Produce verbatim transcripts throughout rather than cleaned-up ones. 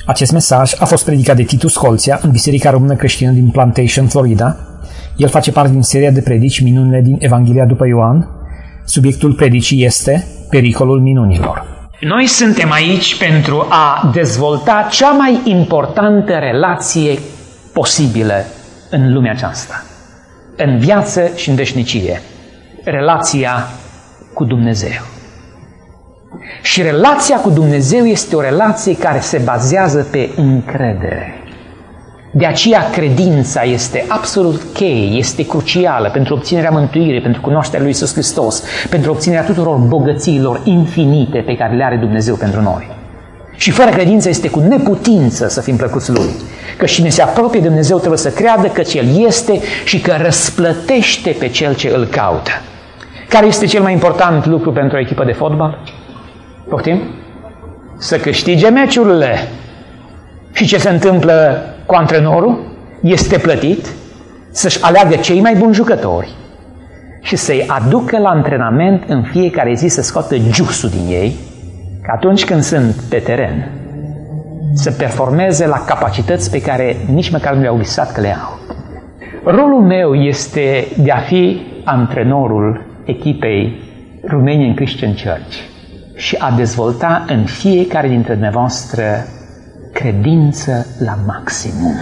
Acest mesaj a fost predicat de Titus Holția în Biserica Română Creștină din Plantation, Florida. El face parte din seria de predici Minunile din Evanghelia după Ioan. Subiectul predicii este Pericolul minunilor. Noi suntem aici pentru a dezvolta cea mai importantă relație posibilă în lumea aceasta, în viață și în veșnicie, relația cu Dumnezeu. Și relația cu Dumnezeu este o relație care se bazează pe încredere. De aceea credința este absolut cheie, este crucială pentru obținerea mântuirii, pentru cunoașterea lui Iisus Hristos, pentru obținerea tuturor bogățiilor infinite pe care le are Dumnezeu pentru noi. Și fără credință este cu neputință să fim plăcuți Lui. Că cine se apropie de Dumnezeu trebuie să creadă că El este și că răsplătește pe cel ce îl caută. Care este cel mai important lucru pentru o echipă de fotbal? Poftim? Să câștige meciurile. Și ce se întâmplă cu antrenorul? Este plătit să-și aleagă cei mai buni jucători și să-i aducă la antrenament în fiecare zi, să scoată jusul din ei, că atunci când sunt pe teren să performeze la capacități pe care nici măcar nu le-au visat că le au. Rolul meu este de a fi antrenorul echipei Romanian Christian Church și a dezvolta în fiecare dintre dumneavoastră credință la maximum.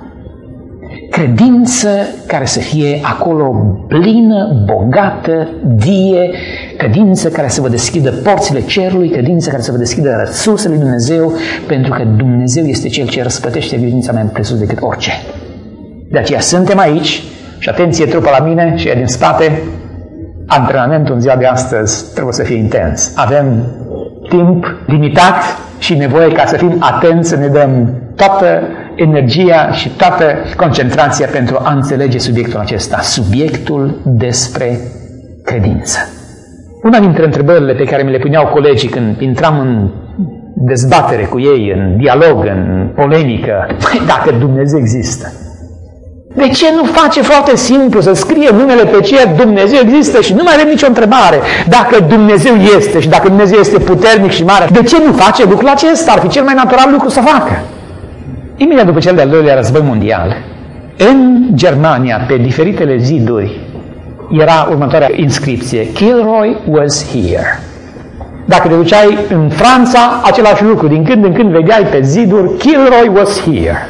Credință care să fie acolo plină, bogată, vie, credință care să vă deschidă porțile cerului, credință care să vă deschidă resursele lui Dumnezeu, pentru că Dumnezeu este Cel ce răsplătește credința mai presus decât orice. De aceea suntem aici și atenție, trupă la mine și e din spate, antrenamentul în ziua de astăzi trebuie să fie intens. Avem timp limitat și nevoie ca să fim atenți, să ne dăm toată energia și toată concentrația pentru a înțelege subiectul acesta, subiectul despre credință. Una dintre întrebările pe care mi le puneau colegii când intram în dezbatere cu ei, în dialog, în polemică, dacă Dumnezeu există, de ce nu face foarte simplu să scrie numele pe ce Dumnezeu există și nu mai avem nicio întrebare? Dacă Dumnezeu este și dacă Dumnezeu este puternic și mare, de ce nu face lucrul acesta? Ar fi cel mai natural lucru să facă. Imediat după cel de-al doilea război mondial, în Germania, pe diferitele ziduri, era următoarea inscripție: Kilroy was here. Dacă te duceai în Franța, același lucru. Din când în când vedeai pe ziduri Kilroy was here.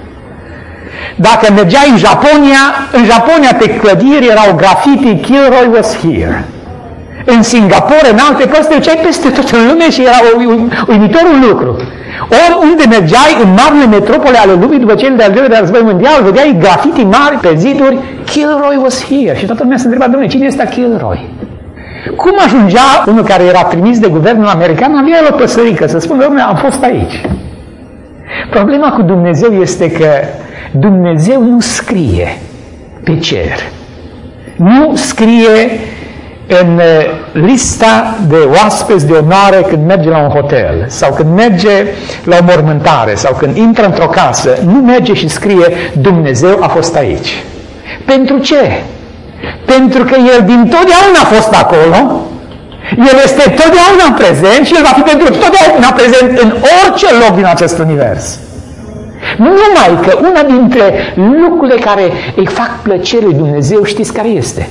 Dacă mergeai în Japonia, în Japonia pe clădiri erau graffiti Kilroy was here. În Singapore, în alte părți, te duceai peste tot în lume și era uimitorul lucru. Ori unde mergeai în marile metropole ale lumii după cel de-al doilea război mondial, vedeai graffiti mari pe ziduri Kilroy was here. Și toată lumea se întreba: Dom'le, cine este Kilroy? Cum ajungea unul care era trimis de guvernul american, avea el o păsărică să spună: Dom'le, am fost aici. Problema cu Dumnezeu este că Dumnezeu nu scrie pe cer, nu scrie în lista de oaspeți de onoare când merge la un hotel sau când merge la o mormântare sau când intră într-o casă, nu merge și scrie Dumnezeu a fost aici. Pentru ce? Pentru că El din totdeauna a fost acolo, El este totdeauna prezent și El va fi pentru totdeauna prezent în orice loc din acest univers. Numai că una dintre lucrurile care îi fac plăcere lui Dumnezeu, știți care este?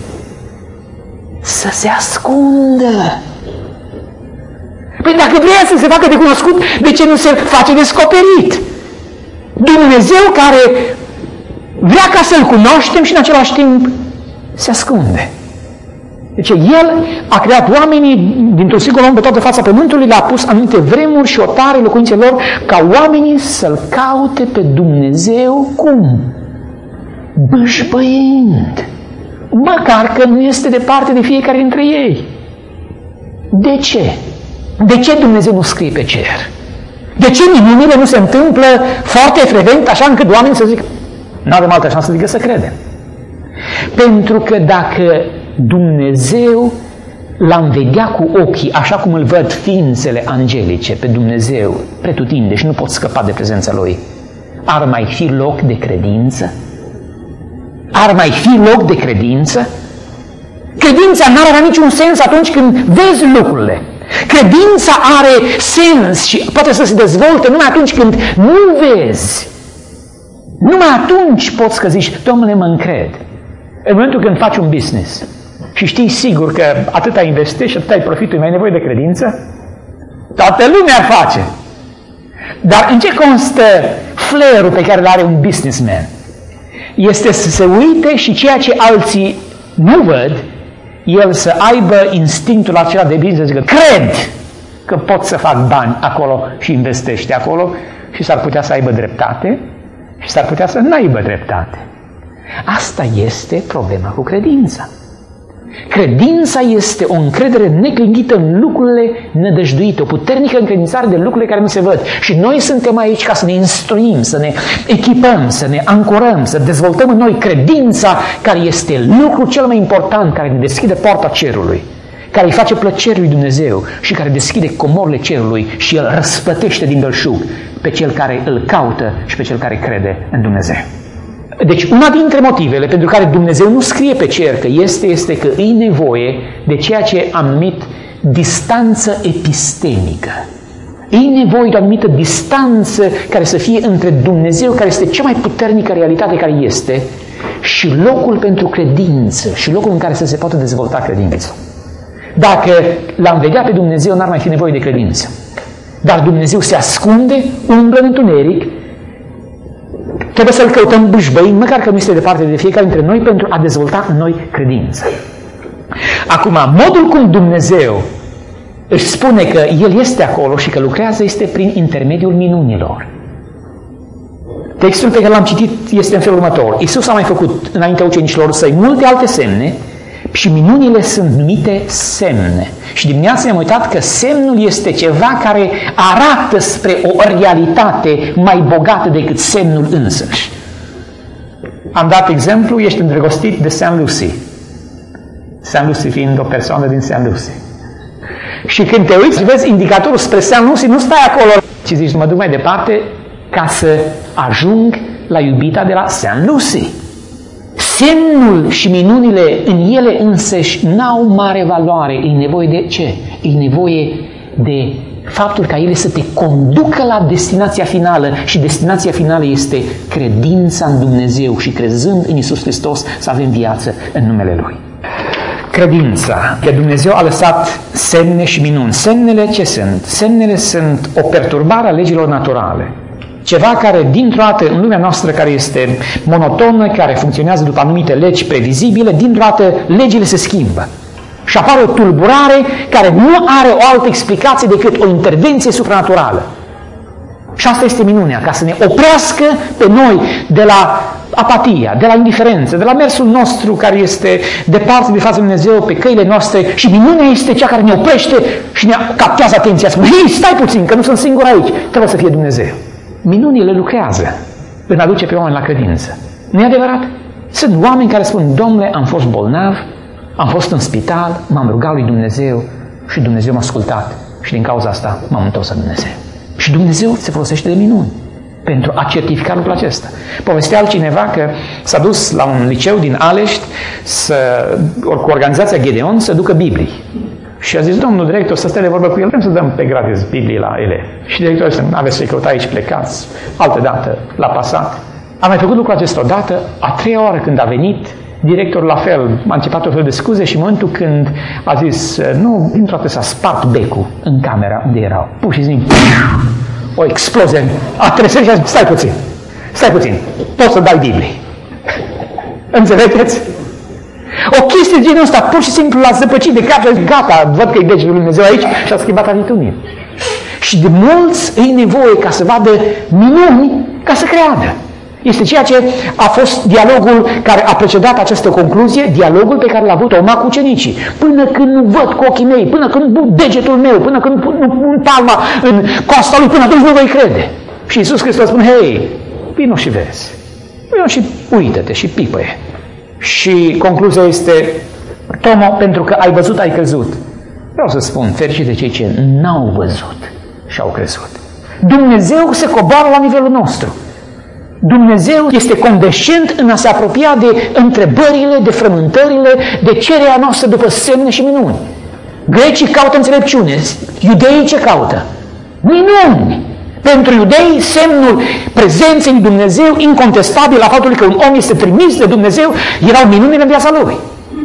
Să se ascundă. Păi dacă vrea să se facă de cunoscut, de ce nu se face descoperit? Dumnezeu care vrea ca să-L cunoaștem și în același timp se ascunde. Deci El a creat oamenii dintr-un singur om pe toată fața pământului, le-a pus anumite vremuri și otare locuințelor ca oamenii să-L caute pe Dumnezeu cum? Bâșbăind. Măcar că nu este departe de fiecare dintre ei. De ce? De ce Dumnezeu nu scrie pe cer? De ce minunile nu se întâmplă foarte frecvent așa încât oamenii să zică nu avem altă șansă decât să credem? Pentru că dacă Dumnezeu l-am vedea cu ochii, așa cum îl văd ființele angelice pe Dumnezeu pretutinde și nu pot scăpa de prezența Lui, ar mai fi loc de credință? Ar mai fi loc de credință? Credința n-ar avea niciun sens atunci când vezi lucrurile. Credința are sens și poate să se dezvolte numai atunci când nu vezi. Numai atunci poți că zici, Domnule, mă încred. În momentul când faci un business și știi sigur că atâta investești și atâta ai profitul, mai ai nevoie de credință, toată lumea ar face. Dar în ce constă flair-ul pe care îl are un businessman? Este să se uite și ceea ce alții nu văd, el să aibă instinctul acela de business, să zică, cred că pot să fac bani acolo și investește acolo și s-ar putea să aibă dreptate și s-ar putea să nu aibă dreptate. Asta este problema cu credința. Credința este o încredere neclintită în lucrurile nădăjduite, o puternică încredințare de lucrurile care nu se văd. Și noi suntem aici ca să ne instruim, să ne echipăm, să ne ancorăm, să dezvoltăm în noi credința care este lucrul cel mai important, care ne deschide poarta cerului, care îi face plăcere lui Dumnezeu și care deschide comorile cerului și el răsplătește din belșug pe cel care îl caută și pe cel care crede în Dumnezeu. Deci una dintre motivele pentru care Dumnezeu nu scrie pe cer că este, este că e nevoie de ceea ce am numit distanță epistemică. E nevoie de o anumită distanță care să fie între Dumnezeu, care este cea mai puternică realitate care este, și locul pentru credință, și locul în care să se poată dezvolta credința. Dacă l-am vedea pe Dumnezeu, n-ar mai fi nevoie de credință. Dar Dumnezeu se ascunde, umblă în întuneric, trebuie să-L căutăm bâșbăind, măcar că nu este departe de fiecare dintre noi, pentru a dezvolta în noi credință. Acum, modul cum Dumnezeu își spune că El este acolo și că lucrează este prin intermediul minunilor. Textul pe care l-am citit este în felul următor. Iisus a mai făcut înaintea ucenicilor săi multe alte semne și minunile sunt numite semne. Și dimineața ne-am uitat că semnul este ceva care arată spre o realitate mai bogată decât semnul însăși. Am dat exemplu, ești îndrăgostit de Saint Lucy. Saint Lucy fiind o persoană din Saint Lucy. Și când te uiți, vezi indicatorul spre Saint Lucy, nu stai acolo, ci zici, mă duc mai departe ca să ajung la iubita de la Saint Lucy. Semnul și minunile în ele însăși n-au mare valoare. E nevoie de ce? E nevoie de faptul ca ele să te conducă la destinația finală. Și destinația finală este credința în Dumnezeu și crezând în Iisus Hristos să avem viață în numele Lui. Credința. Că Dumnezeu a lăsat semne și minuni. Semnele ce sunt? Semnele sunt o perturbare a legilor naturale. Ceva care, dintr-o dată, în lumea noastră care este monotonă, care funcționează după anumite legi previzibile, dintr-o dată legile se schimbă. Și apare o tulburare care nu are o altă explicație decât o intervenție supranaturală. Și asta este minunea, ca să ne oprească pe noi de la apatia, de la indiferență, de la mersul nostru care este departe de fața lui Dumnezeu pe căile noastre, și minunea este cea care ne oprește și ne captează atenția. Spune, hei, stai puțin, că nu sunt singur aici, trebuie să fie Dumnezeu. Minunile lucrează în a duce pe oameni la credință. Nu-i adevărat? Sunt oameni care spun, Domnule, am fost bolnav, am fost în spital, m-am rugat lui Dumnezeu și Dumnezeu m-a ascultat și din cauza asta m-am întors la Dumnezeu. Și Dumnezeu se folosește de minuni pentru a certifica lucrul acesta. Povestea altcineva că s-a dus la un liceu din Alești să, cu organizația Gedeon să ducă Biblii. Și a zis, domnul director, să stea de vorbă cu el, vrem să dăm pe gratis Biblii la elevi. Și directorul zis, aveți să-i căuta aici, plecați, altă dată, l-a pasat. A mai făcut lucrul acesta odată, a treia oară când a venit, directorul la fel, a început o fel de scuze și în momentul când a zis, nu, dintr-o dată s-a spart becul în camera unde erau. Pur și simplu, o explozie, a tresărit și a zis, stai puțin, stai puțin, poți să dai Biblii. Înțelegeți? O chestie de genul ăsta, pur și simplu l-a zăpăcit de cap și a zis, gata, văd că e degetul lui Dumnezeu aici și a schimbat atitudinea. Și de mulți e nevoie ca să vadă minuni ca să creadă. Este ceea ce a fost dialogul care a precedat această concluzie, dialogul pe care l-a avut Toma cu ucenicii. Până când nu văd cu ochii mei, până când nu pun degetul meu, până când nu pun palma în coasta lui, până atunci nu voi crede. Și Iisus Hristos spune, hei, vino și vezi. Vino și uită-te și pipăie. Și concluzia este, Toma, pentru că ai văzut, ai crezut. Vreau să spun, fericit de cei ce n-au văzut și au crezut. Dumnezeu se coboară la nivelul nostru. Dumnezeu este condescendent în a se apropia de întrebările, de frământările, de cererea noastră după semne și minuni. Grecii caută înțelepciune. Iudeii ce caută? Minuni. Pentru iudei, semnul prezenței lui Dumnezeu, incontestabil la faptul că un om este trimis de Dumnezeu, erau minunile în viața lui.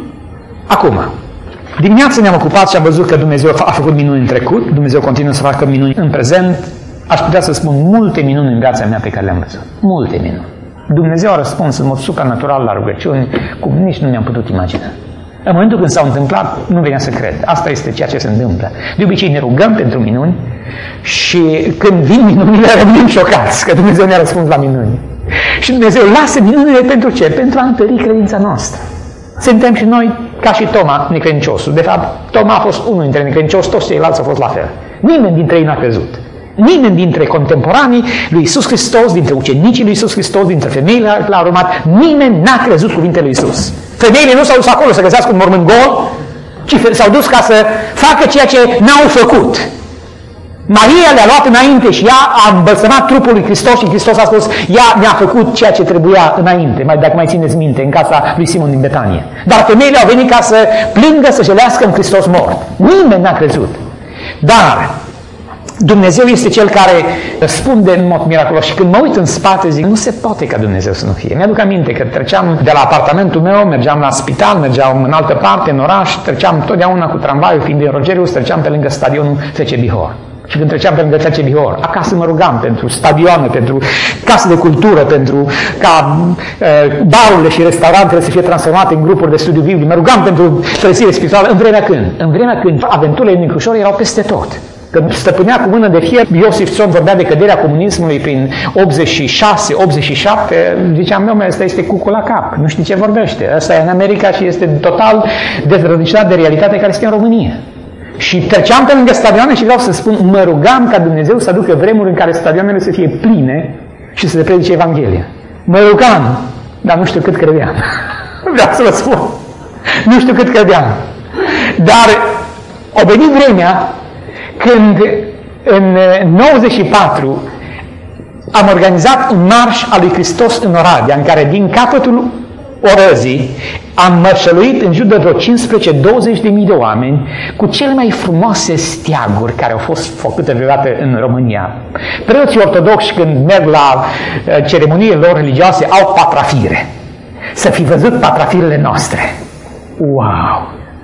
Acum, dimineața ne-am ocupat și am văzut că Dumnezeu a făcut minuni în trecut, Dumnezeu continuă să facă minuni în prezent. Aș putea să spun multe minuni în viața mea pe care le-am văzut. Multe minuni. Dumnezeu a răspuns în mod supranatural la rugăciuni, cum nici nu mi-am putut imagina. În momentul când s-au întâmplat, nu venea să cred. Asta este ceea ce se întâmplă. De obicei ne rugăm pentru minuni și când vin minunile rămânem șocați că Dumnezeu ne-a răspuns la minuni. Și Dumnezeu lasă minunile pentru ce? Pentru a întări credința noastră. Suntem și noi ca și Toma, necredinciosul. De fapt, Toma a fost unul dintre necredincioși, toți ceilalți au fost la fel. Nimeni dintre ei n-a crezut. Nimeni dintre contemporanii lui Iisus Hristos, dintre ucenicii lui Iisus Hristos, dintre femeile care l-au urmat, nimeni n-a crezut cuvintele lui Iisus. Femeile nu s-au dus acolo să găsească un mormânt gol, ci s-au dus ca să facă ceea ce n-au făcut. Maria le-a luat înainte și ea a îmbălsămat trupul lui Hristos și Hristos a spus, ea mi-a făcut ceea ce trebuia înainte, mai, dacă mai țineți minte, în casa lui Simon din Betanie. Dar femeile au venit ca să plângă, să jelească în Hristos mort. Nimeni n-a crezut. Dar Dumnezeu este Cel care răspunde în mod miraculos și când mă uit în spate zic, nu se poate ca Dumnezeu să nu fie. Mi-aduc aminte că treceam de la apartamentul meu, mergeam la spital, mergeam în altă parte, în oraș, treceam totdeauna cu tramvaiul, fiind din Rogerius, treceam pe lângă stadionul F C Bihor. Și când treceam pe lângă F C Bihor, acasă mă rugam pentru stadioane, pentru case de cultură, pentru ca uh, barurile și restaurantele să fie transformate în grupuri de studiu biblic. Mă rugam pentru trezire spirituală. În vremea când? În vremea când aventurile lui Nicușor erau peste tot. Când stăpânea cu mână de fier, Iosif Țon vorbea de căderea comunismului prin optzeci și șase optzeci și șapte, ziceam, meu, ăsta este cucul la cap, nu știi ce vorbește. Ăsta e în America și este total dezrădăcinat de realitatea care este în România. Și treceam pe lângă stadioane și vreau să spun, mă rugam ca Dumnezeu să aducă vremuri în care stadioanele să fie pline și să se predice Evanghelia. Mă rugam, dar nu știu cât credeam. Vreau să vă spun. Nu știu cât credeam. Dar a venit vremea când în nouăzeci și patru am organizat un marș al lui Hristos în Oradea, în care din capătul orăzii am mărșăluit în jur de vreo cincisprezece douăzeci de mii de oameni cu cele mai frumoase steaguri care au fost făcute vreodată în România. Preoții ortodoxi, când merg la ceremoniile lor religioase, au patrafire. Să fi văzut patrafirele noastre. Wow!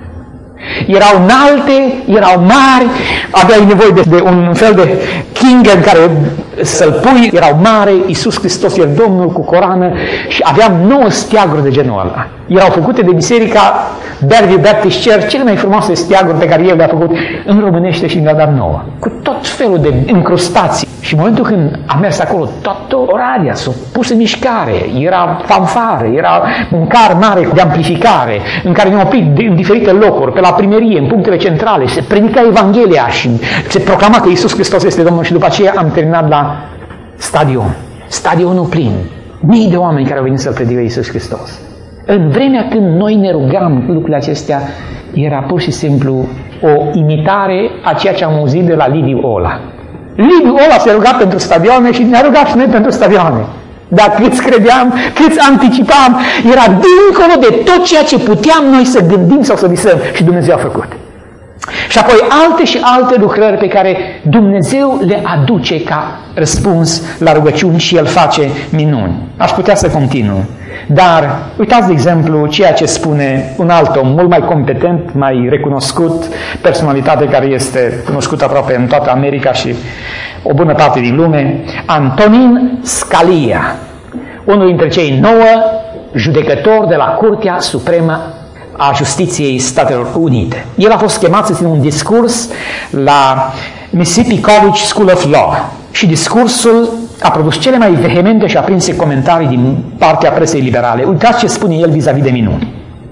Erau înalte, erau mari, aveai nevoie de, de un fel de king în care să-l pui, erau mare, Iisus Hristos e Domnul cu coroană și aveam nouă steaguri de genul ăla. Erau făcute de biserica Bellevue Baptist Church, cele mai frumoase steaguri pe care el le-a făcut în românește și le-a dat nouă, cu tot felul de încrustații. Și în momentul când am mers acolo, toată Oradea s-a pus în mișcare, era fanfare, era un car mare de amplificare, în care ne-am oprit în diferite locuri, pe la primărie, în punctele centrale, se predica Evanghelia și se proclama că Iisus Hristos este Domnul și după aceea am terminat la stadion. Stadionul plin. Mii de oameni care au venit să-L predice Iisus Hristos. În vremea când noi ne rugam lucrurile acestea, era pur și simplu o imitare a ceea ce am auzit de la Liviu Ola. Liviu Ola se ruga pentru stadioane și ne-a rugat și noi pentru stadioane. Dar câți credeam, câți anticipam, era dincolo de tot ceea ce puteam noi să gândim sau să visăm și Dumnezeu a făcut. Și apoi alte și alte lucrări pe care Dumnezeu le aduce ca răspuns la rugăciuni și El face minuni. Aș putea să continu. Dar uitați, de exemplu, ceea ce spune un alt om mult mai competent, mai recunoscut, personalitate care este cunoscută aproape în toată America și o bună parte din lume, Antonin Scalia, unul dintre cei nouă judecători de la Curtea Supremă a Justiției Statelor Unite. El a fost chemat să țină un discurs la Mississippi College School of Law și discursul a produs cele mai vehemente și aprinse comentarii din partea presei liberale. Uitați ce spune el vis-a-vis de minuni.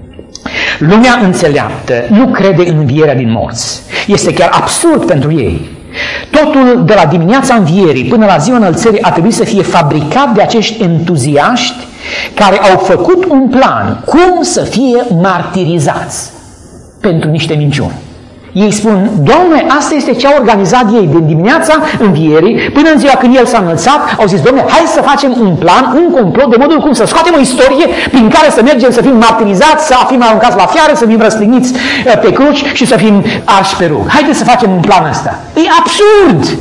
Lumea înțeleaptă nu crede în învierea din morți. Este chiar absurd pentru ei. Totul de la dimineața învierii până la ziua înălțării a trebuit să fie fabricat de acești entuziaști care au făcut un plan cum să fie martirizați pentru niște minciuni. Ei spun, Doamne, asta este ce au organizat ei din dimineața învierii până în ziua când El s-a înălțat, au zis, Doamne, hai să facem un plan, un complot, de modul cum să scoatem o istorie prin care să mergem să fim martirizați, să fim aruncați la fiară, să fim răstigniți pe cruci și să fim arși pe rug. Haideți să facem un plan ăsta. E absurd!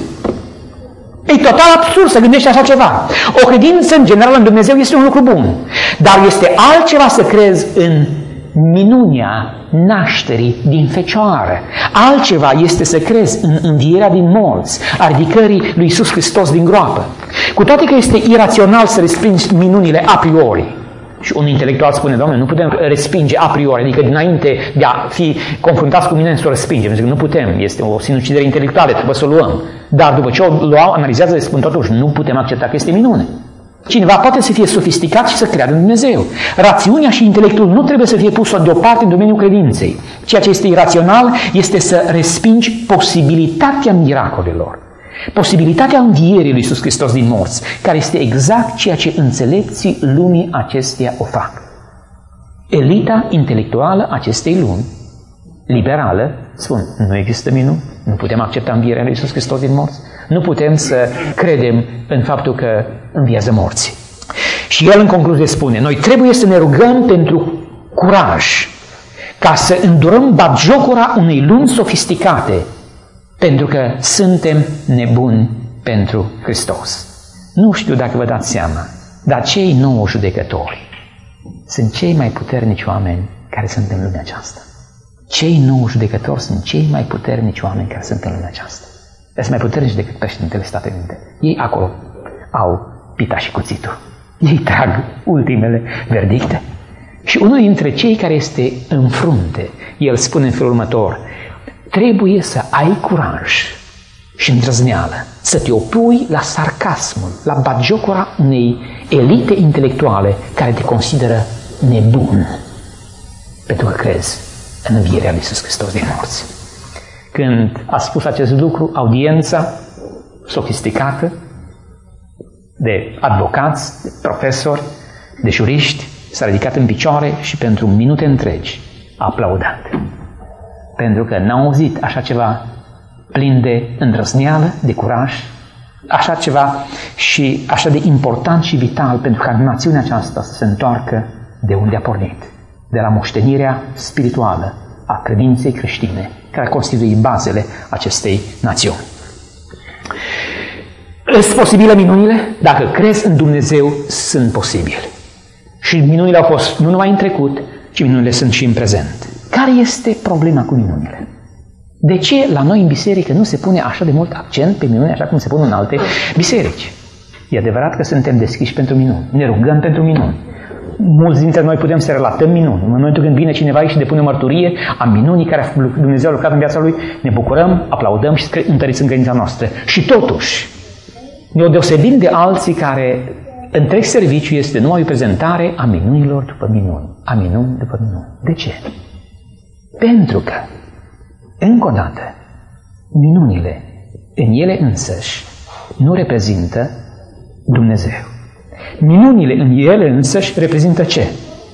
E total absurd să gândești așa ceva. O credință, în general, în Dumnezeu este un lucru bun, dar este altceva să crezi în minunea nașterii din fecioară. Altceva este să crezi în învierea din morți, a ridicării lui Iisus Hristos din groapă. Cu toate că este irațional să respingi minunile a priori. Și un intelectual spune, Doamne, nu putem respinge a priori, adică dinainte de a fi confruntați cu minuni să o respingem. Zic, nu putem, este o sinucidere intelectuală, trebuie să o luăm. Dar după ce o luau, analizează, spun totuși, nu putem accepta că este minune. Cineva poate să fie sofisticat și să creadă în Dumnezeu. Rațiunea și intelectul nu trebuie să fie pusă deoparte în domeniul credinței. Ceea ce este irațional este să respingi posibilitatea miracolelor. Posibilitatea învierii lui Iisus Hristos din morți, care este exact ceea ce înțelepții lumii acesteia o fac. Elita intelectuală acestei lumi, liberală, spun, nu există minuni, nu putem accepta învierea lui Iisus Hristos din morți, nu putem să credem în faptul că înviază morții. Și el în concluzie spune, noi trebuie să ne rugăm pentru curaj, ca să îndurăm batjocura unei lumi sofisticate, pentru că suntem nebuni pentru Hristos. Nu știu dacă vă dați seama, dar cei nouă judecători sunt cei mai puternici oameni care sunt în lumea aceasta. Cei nouă judecători sunt cei mai puternici oameni care sunt în lumea aceasta. Sunt mai puternici decât președintele Statele Unite. Ei acolo au pita și cuțitul. Ei trag ultimele verdicte. Și unul dintre cei care este în frunte, el spune în felul următor, trebuie să ai curaj și îndrăzneală să te opui la sarcasmul, la batjocura unei elite intelectuale care te consideră nebun pentru că crezi în învierea lui Iisus Hristos din morți. Când a spus acest lucru, audiența sofisticată de advocați, de profesori, de juriști s-a ridicat în picioare și pentru minute întregi a aplaudat. Pentru că n-au auzit așa ceva plin de îndrăzneală, de curaj, așa ceva și așa de important și vital pentru ca națiunea aceasta să se întoarcă de unde a pornit, de la moștenirea spirituală a credinței creștine, care constituie bazele acestei națiuni. Sunt posibile minunile? Dacă crezi în Dumnezeu, sunt posibile. Și minunile au fost nu numai în trecut, ci minunile sunt și în prezent. Care este problema cu minunile? De ce la noi în biserică nu se pune așa de mult accent pe minuni, așa cum se pun în alte biserici? E adevărat că suntem deschiși pentru minuni, ne rugăm pentru minuni. Mulți dintre noi putem să relatăm minuni. În momentul când vine cineva aici și depune mărturie a minunii care Dumnezeu a lucrat în viața lui, ne bucurăm, aplaudăm și întăriți în credința noastră. Și totuși, ne o deosebim de alții care întreg serviciu este numai o prezentare a minunilor după minuni, a minuni după minuni. De ce? Pentru că, încă o dată, minunile în ele însăși nu reprezintă Dumnezeu. Minunile în ele însăși reprezintă ce?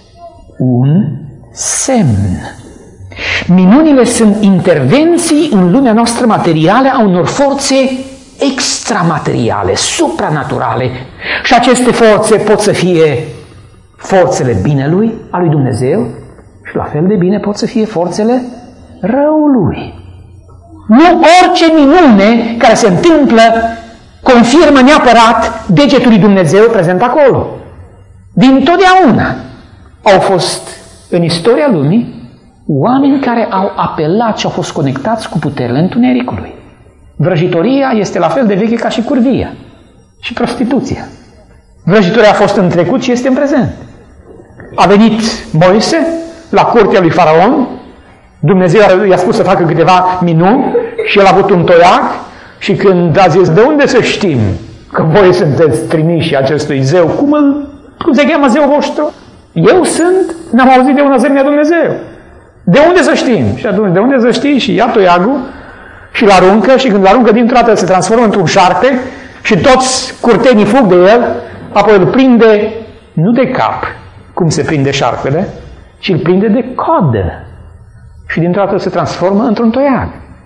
Un semn. Minunile sunt intervenții în lumea noastră materială a unor forțe extramateriale, supranaturale. Și aceste forțe pot să fie forțele binelui, a lui Dumnezeu, și la fel de bine pot să fie forțele răului. Nu orice minune care se întâmplă confirmă neapărat degetul lui Dumnezeu prezent acolo. Din totdeauna au fost în istoria lumii oameni care au apelat și au fost conectați cu puterile întunericului. Vrăjitoria este la fel de veche ca și curvia și prostituția. Vrăjitoria a fost în trecut și este în prezent. A venit Moise la curtea lui Faraon, Dumnezeu i-a spus să facă câteva minuni și el a avut un toiac și când a zis, de unde să știm că voi sunteți trimiși acestui zeu? Cum, îl, cum se cheamă zeul vostru? Eu sunt, n-am auzit de un asemenea Dumnezeu. De unde să știm? Și atunci, de unde să știi? Și ia toiagul și îl aruncă și când îl aruncă dintr-o dată se transformă într-un șarpe și toți curtenii fug de el, apoi îl prinde nu de cap, cum se prinde șarpele, ci îl prinde de coadă. și dintr-o dată se transformă într-un toiag.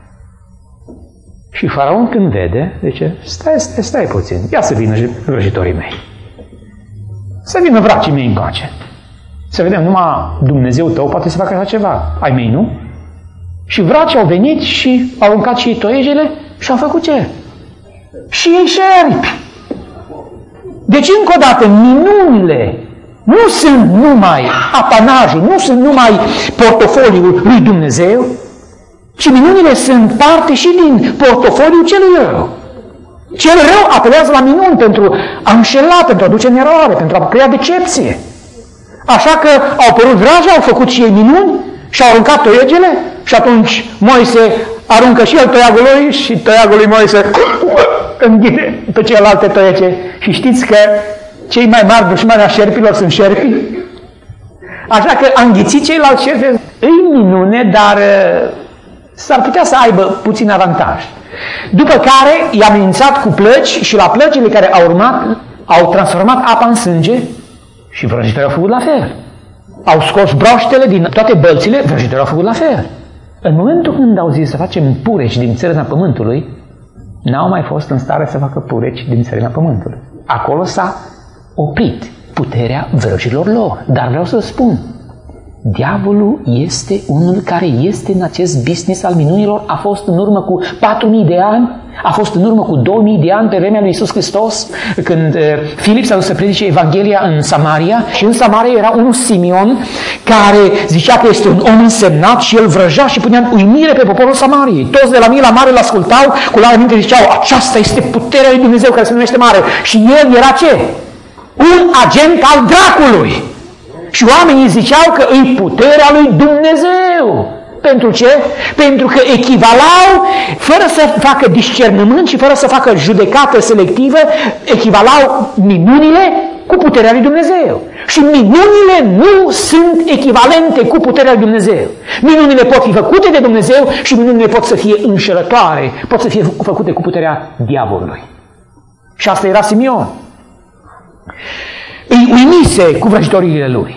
Și faraon când vede, zice, stai, stai, stai puțin, ia să vină vrăjitorii mei. Să vină vracii mei încoace. Să vedem, numai Dumnezeu tău poate să facă așa ceva. Ai mei, nu? Și vracii au venit și au aruncat și ei toiegele și au făcut ce? Și ei șerpi. Deci, încă o dată, minunile nu sunt numai apanajul, nu sunt numai portofoliul lui Dumnezeu, ci minunile sunt parte și din portofoliul celui rău. Cel rău apelează la minuni pentru a înșela, pentru a duce în eroare, pentru a crea decepție. Așa că au apărut vragi, au făcut și ei minuni și au aruncat toiegele și atunci Moise aruncă și el toiagul lui și toiagul lui Moise înghite pe celelalte toiege. Și știți că cei mai mari dușmani a șerpilor sunt șerpii? Așa că a înghițit ceilalți șerpi. Îi minune, dar s-ar putea să aibă puțin avantaj. După care i-a amenințat cu plăci și la plăcile care au urmat au transformat apa în sânge și vrăjitorii au făcut la fel. Au scos broaștele din toate bălțile, vrăjitorii au făcut la fel. În momentul când au zis să facem pureci din țărâna pământului, n-au mai fost în stare să facă pureci din țărâna pământului. Acolo s-a oprit puterea vrăjilor lor. Dar vreau să spun, diavolul este unul care este în acest business al minunilor, a fost în urmă cu patru mii de ani, a fost în urmă cu două mii de ani pe vremea lui Iisus Hristos, când uh, Filip s-a dus să predice Evanghelia în Samaria și în Samaria era unul Simeon care zicea că este un om însemnat și el vrăjea și punea în uimire pe poporul Samariei. Toți de la mie la mare îl ascultau, cu la minte ziceau, aceasta este puterea lui Dumnezeu care se numește mare. Și el era ce? Un agent al dracului. Și oamenii ziceau că îi puterea lui Dumnezeu. Pentru ce? Pentru că echivalau, fără să facă discernământ și fără să facă judecată selectivă, echivalau minunile cu puterea lui Dumnezeu. Și minunile nu sunt echivalente cu puterea lui Dumnezeu. Minunile pot fi făcute de Dumnezeu și minunile pot să fie înșelătoare, pot să fie făcute cu puterea diavolului. Și asta era Simeon. Îi uimise cu vrăjitorile lui.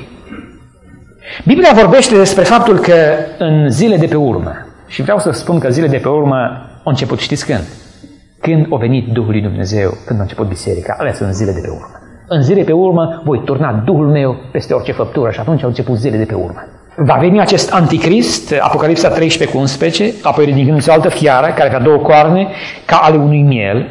Biblia vorbește despre faptul că în zile de pe urmă, și vreau să spun că zile de pe urmă au început, știți când? Când a venit Duhul lui Dumnezeu, când a început biserica, alea sunt zile de pe urmă. În zile pe urmă voi turna Duhul meu peste orice făptură și atunci au început zile de pe urmă. Va veni acest anticrist, Apocalipsa treisprezece cu unsprezece, apoi ridicându-se o altă fiară care avea două coarne ca ale unui miel,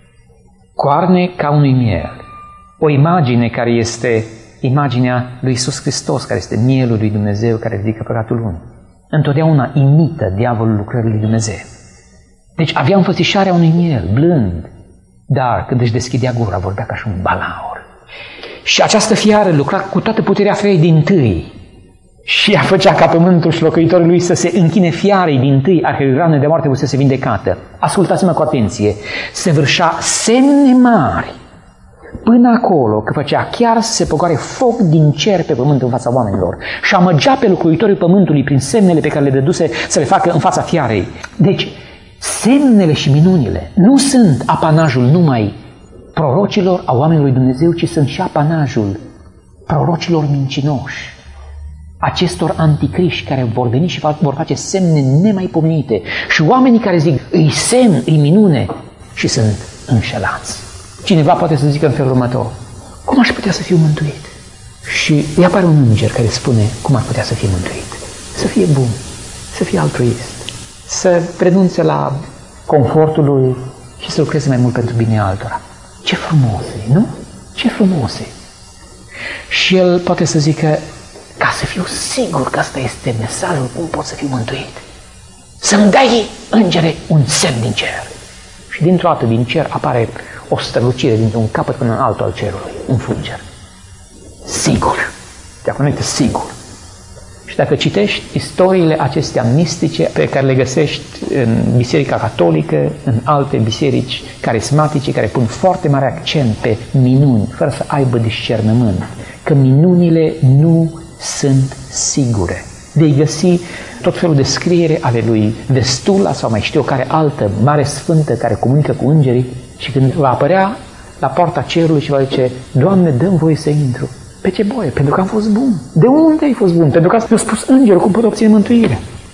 coarne ca unui miel. O imagine care este imaginea lui Iisus Hristos, care este mielul lui Dumnezeu, care ridică păcatul lumii. Întotdeauna imită diavolul lucrările lui Dumnezeu. Deci avea înfățișarea unui miel, blând, dar când își deschidea gura, vorbea ca și un balaur. Și această fiară lucra cu toată puterea feii din tâi și ea făcea ca pământul și locuitorii lui să se închine fiarei din tâi, a cărui rană de moarte fusese vindecată. Ascultați-mă cu atenție, se vârșea semne mari, până acolo că făcea chiar să se pogoare foc din cer pe pământ în fața oamenilor și amăgea pe locuitorii pământului prin semnele pe care le dăduse să le facă în fața fiarei. Deci, semnele și minunile nu sunt apanajul numai prorocilor, a oamenilor lui Dumnezeu, ci sunt și apanajul prorocilor mincinoși, acestor anticriși care vor veni și vor face semne nemaipomenite și oamenii care zic, îi semn, îi minune și sunt înșelați. Cineva poate să zică în felul următor, cum aș putea să fiu mântuit? Și îi apare un înger care spune cum ar putea să fie mântuit. Să fie bun, să fie altruist, să renunțe la confortul lui și să lucreze mai mult pentru bine altora. Ce frumos e, nu? Ce frumos e. Și el poate să zică, ca să fiu sigur că asta este mesajul, cum pot să fiu mântuit? Să-mi dai, îngere, un semn din cer. Și dintr-o dată din cer apare o strălucire dintr-un capăt până în altul al cerului, un fulger. Sigur. Te conectă sigur. Și dacă citești istoriile acestea mistice pe care le găsești în Biserica Catolică, în alte biserici carismatice care pun foarte mare accent pe minuni, fără să aibă discernământ, că minunile nu sunt sigure. Vei găsi tot felul de scriere ale lui Vestula sau mai știu eu care altă mare sfântă care comunică cu îngerii și când va apărea la poarta cerului și va zice, Doamne, dă-mi voie să intru. Pe ce boie? Pentru că am fost bun. De unde ai fost bun? Pentru că a spus îngerul cum pot obține mântuire.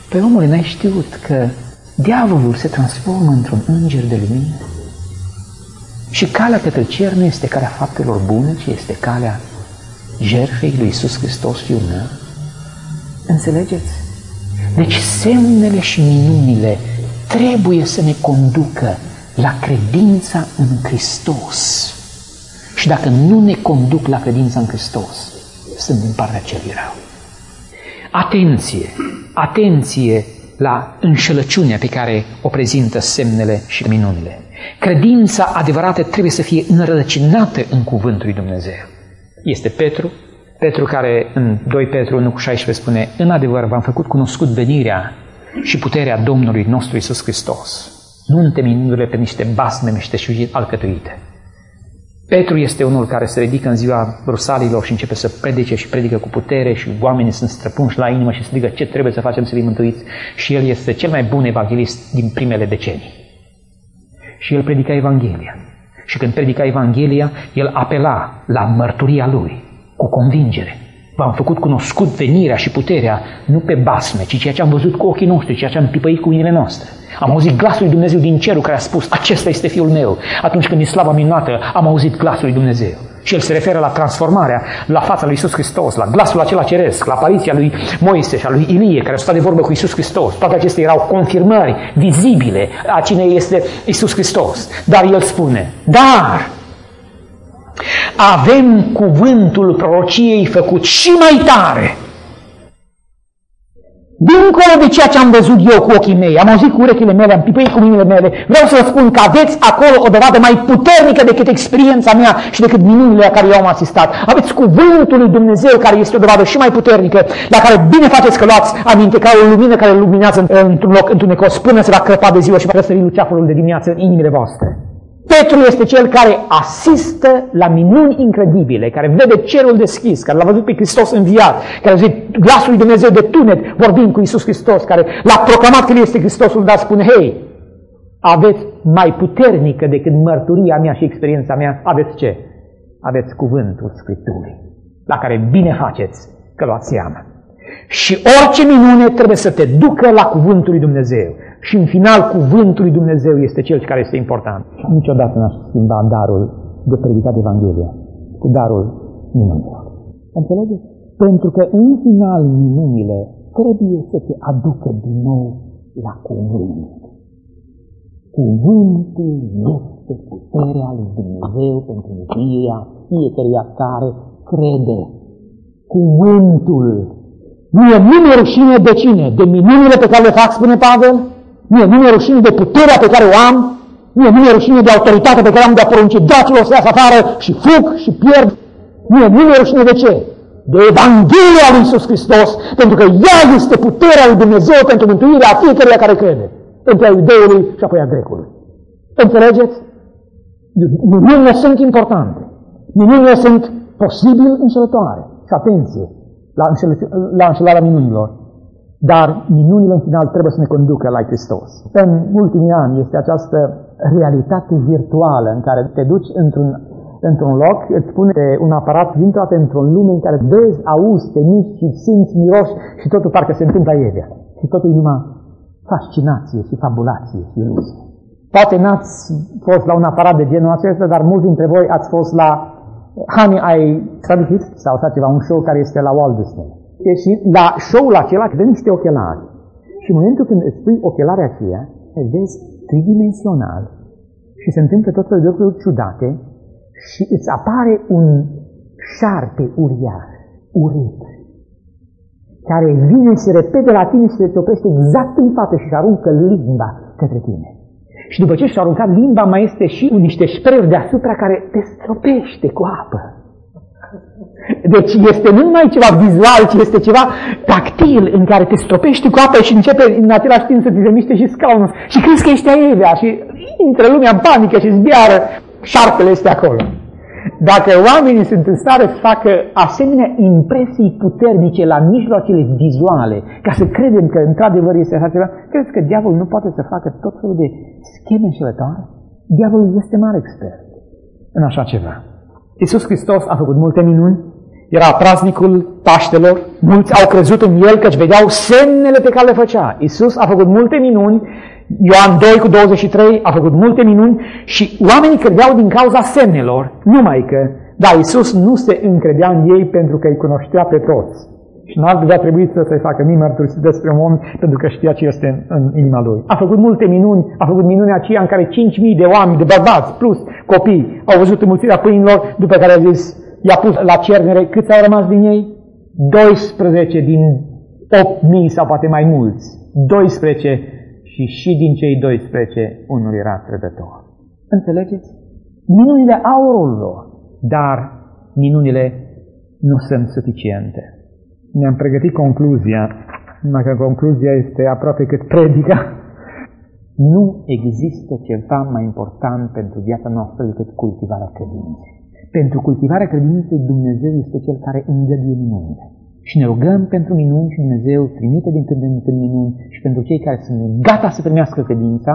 Păi omule, n-ai știut că diavolul se transformă într-un înger de lumină? Și calea către cer nu este calea faptelor bune, ci este calea jertfei lui Iisus Hristos, Fiul meu. Înțelegeți? Deci semnele și minunile trebuie să ne conducă la credința în Hristos. Și dacă nu ne conduc la credința în Hristos, sunt din partea celui rău. Atenție! Atenție la înșelăciunea pe care o prezintă semnele și minunile. Credința adevărată trebuie să fie înrădăcinată în cuvântul lui Dumnezeu. Este Petru, Petru care în doi Petru unu cu șaisprezece spune: în adevăr v-am făcut cunoscut venirea și puterea Domnului nostru Iisus Hristos, nu întemindu-le pe niște basme meșteșugiri alcătuite. Petru este unul care se ridică în ziua rusalilor și începe să predice și predică cu putere și oamenii sunt străpunși la inimă și strigă ce trebuie să facem să fim mântuiți, și el este cel mai bun evanghelist din primele decenii. Și el predica Evanghelia. Și când predica Evanghelia, el apela la mărturia lui cu convingere. V-am făcut cunoscut venirea și puterea nu pe basme, ci ceea ce am văzut cu ochii noștri, ceea ce am pipăit cu inimile noastre. Am auzit glasul lui Dumnezeu din cerul care a spus: acesta este Fiul meu. Atunci când din slava minunată am auzit glasul lui Dumnezeu. Și el se referă la transformarea, la fața lui Iisus Hristos, la glasul acela ceresc, la apariția lui Moise și a lui Ilie, care stă de vorbă cu Iisus Hristos. Toate acestea erau confirmări vizibile a cine este Iisus Hristos. Dar el spune: dar avem cuvântul prorociei făcut și mai tare, dincolo de ceea ce am văzut eu cu ochii mei, am auzit cu urechile mele, am pipăit cu mâinile mele. Vreau să vă spun că aveți acolo o dovadă mai puternică decât experiența mea și decât minunile la care eu am asistat. Aveți cuvântul lui Dumnezeu, care este o dovadă și mai puternică, la care bine faceți că luați aminte, ca o lumină care luminează într-un loc întunecos până se va crăpa de ziua și va răsări luceafărul de dimineață în inimile voastre. Petru este cel care asistă la minuni incredibile, care vede cerul deschis, care l-a văzut pe Hristos înviat, care a auzit glasul lui Dumnezeu de tunet vorbind cu Iisus Hristos, care l-a proclamat că El este Hristosul, dar spune: hei, aveți mai puternică decât mărturia mea și experiența mea, aveți ce? Aveți cuvântul Scripturii, la care bine faceți că luați seama. Și orice minune trebuie să te ducă la cuvântul lui Dumnezeu. Și în final, cuvântul lui Dumnezeu este cel care este important. Niciodată n-aș schimba darul de predicat Evanghelia cu darul minunilor. Înțelegeți? Pentru că în final minunile trebuie să te aducă din nou la cuvânt. Cuvântul este puterea lui Dumnezeu pentru mântuirea fiecăruia care crede. Cuvântul. Nu e nimeni rușine de cine? De minunile pe care le fac, spune Pavel? Nu e nimeni rușine de puterea pe care o am? Nu e nimeni rușine de autoritatea pe care am de a porunci dracilor să iasă afară și fug și pierd? Nu e nimeni rușine de ce? De Evanghelia lui Iisus Hristos, pentru că ea este puterea lui Dumnezeu pentru mântuirea a fiecăruia care crede, între a iudeului și apoi a grecului. Înțelegeți? Minunile sunt importante. Minunile sunt posibil înșelătoare. Și atenție la, înșel- la înșelarea minunilor. Dar minunile în final trebuie să ne conducă la Hristos. În ultimii ani este această realitate virtuală în care te duci într-un, într-un loc, îți pune un aparat, intră într-o lume în care vezi, auzi, te miști și simți miroși și totul parcă se întâmplă aievea. Și totul e numai fascinație și fabulație și iluzie. Poate n-ați fost la un aparat de genul acesta, dar mulți dintre voi ați fost la Honey, I Studied It sau așa ceva, un show care este la Walt Disney. Și la show-ul acela dă niște ochelari. Și în momentul când îți pui ochelarii aceia, îți vezi tridimensional și se întâmplă tot felul de lucruri ciudate și îți apare un șarpe uriaș, urit, care vine și se repede la tine și se oprește exact în față și își aruncă limba către tine. Și după ce și-a aruncat limba, mai este și niște șpreri deasupra care te stropește cu apă. Deci este nu numai ceva vizual, ci este ceva tactil în care te stropești cu apă și începe în același timp să ți se miște și scaunul. Și crezi că ești aievea și intră lumea în panică și zbiară. Șarpele este acolo. Dacă oamenii sunt în stare să facă asemenea impresii puternice la mijloacele vizuale, ca să credem că într-adevăr este așa ceva, crezi că diavolul nu poate să facă tot felul de scheme înșelătoare? Diavolul este mare expert în așa ceva. Iisus Hristos a făcut multe minuni era praznicul Paștelor, mulți au crezut în el căci vedeau semnele pe care le făcea. Iisus a făcut multe minuni, Ioan doi cu douăzeci și trei a făcut multe minuni și oamenii credeau din cauza semnelor, numai că, da, Iisus nu se încredea în ei pentru că îi cunoștea pe toți. Și nu ar putea trebui să se facă nimeni mărturisit despre un om pentru că știa ce este în inima lui. A făcut multe minuni, a făcut minunea aceea în care cinci mii de oameni, de bărbați plus copii, au văzut înmulțirea pâinilor, după care a zis, i-a pus la cernere, câți au rămas din ei? doisprezece din opt mii sau poate mai mulți. doisprezece și și din cei doisprezece unul era trădător. Înțelegeți? Minunile au rolul lor, dar minunile nu sunt suficiente. Ne-am pregătit concluzia, numai că concluzia este aproape cât predica. Nu există ceva mai important pentru viața noastră decât cultivarea credinței. Pentru cultivarea credinței Dumnezeu este Cel care îngăduie minunile. Și ne rugăm pentru minuni și Dumnezeu trimite din când în când minuni și pentru cei care sunt gata să primească credința,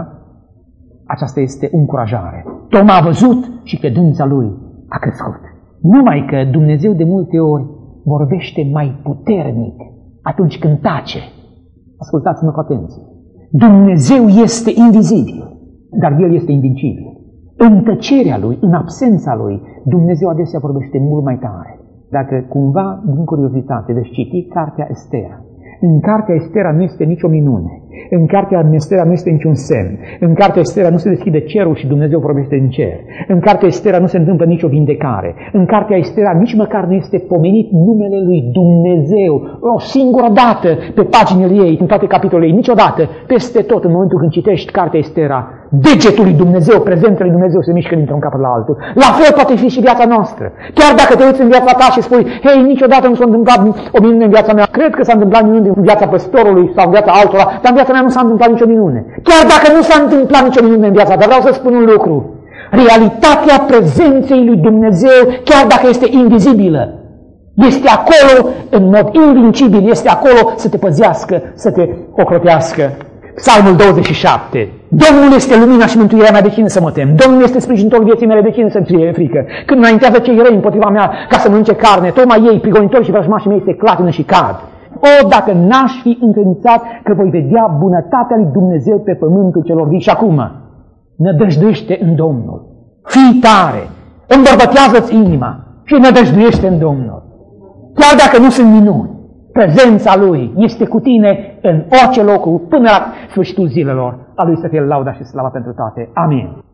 aceasta este o încurajare. Toma a văzut și credința lui a crescut. Numai că Dumnezeu de multe ori vorbește mai puternic atunci când tace. Ascultați-mă cu atenție. Dumnezeu este invizibil, dar El este invincibil. În tăcerea Lui, în absența Lui, Dumnezeu adesea vorbește mult mai tare. Dacă cumva, din curiozitate, veți citi cartea Estera, în cartea Estera nu este nicio minune. În cartea Estera nu este niciun semn. În cartea Estera nu se deschide cerul și Dumnezeu vorbește în cer. În cartea Estera nu se întâmplă nicio vindecare. În cartea Estera nici măcar nu este pomenit numele lui Dumnezeu. O singură dată pe paginile ei, în toate capitolele ei, niciodată, peste tot, în momentul când citești cartea Estera, degetul lui Dumnezeu, prezența lui Dumnezeu se mișcă dintr-un capăt la altul. La fel poate fi și viața noastră. Chiar dacă te uiți în viața ta și spui, hei, niciodată nu s-a întâmplat o minune în viața mea. Cred că s-a întâmplat minune în viața păstorului sau în viața altora, dar în viața mea nu s-a întâmplat nicio minune. Chiar dacă nu s-a întâmplat nicio minune în viața ta, vreau să spun un lucru. Realitatea prezenței lui Dumnezeu, chiar dacă este invizibilă, este acolo în mod invincibil, este acolo să te păzească, să te ocrotească. Psalmul douăzeci și șapte. Domnul este lumina și mântuirea mea, de cine să mă tem? Domnul este sprijinitorul vieții mele, de cine să-mi fie frică? Când înaintează cei răi împotriva mea ca să mănânce carne, tocmai ei, prigonitori și vrăjmașii mei, se clatină și cad. O, dacă n-aș fi încredințat că voi vedea bunătatea lui Dumnezeu pe pământul celor vii. Și acum, nădăjduiește în Domnul. Fii tare, îmbărbătează-ți inima și nădăjduiește în Domnul. Chiar dacă nu sunt minuni, prezența Lui este cu tine în orice loc, până la sfârșitul zilelor. A Lui să fie lauda și slava pentru toate. Amin.